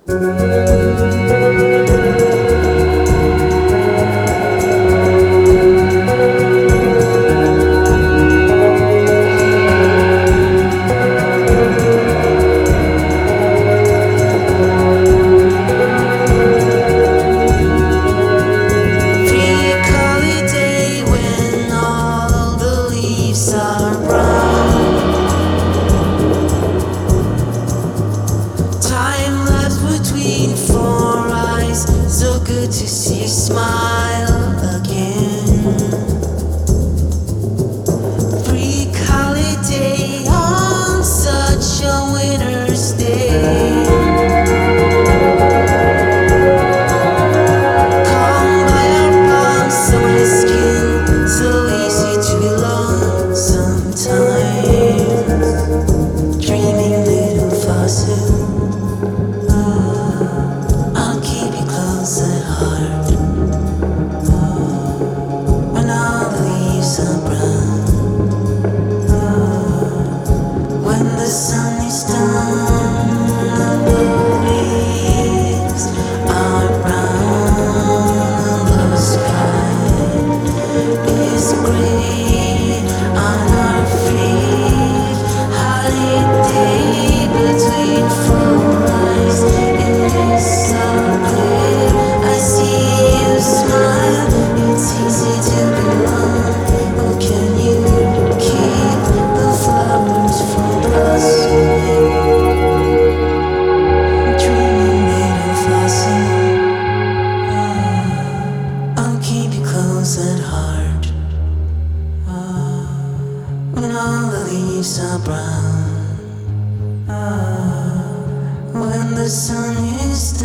To see you smile again. Freak holiday on such a winter's day. Come by our palms, so my skin, so easy to belong sometimes. Dreaming little fossil. I'll keep you close at heart. When all the leaves are brown, when the sun is down and the leaves are brown, and the sky is gray on our feet. Holiday between four eyes, it is so clear. I see you smile, it's easy to belong. Oh, can you keep the flowers from blossoming? Dreaming little fossil. I'll keep you close at heart. When all the leaves are brown, when the sun is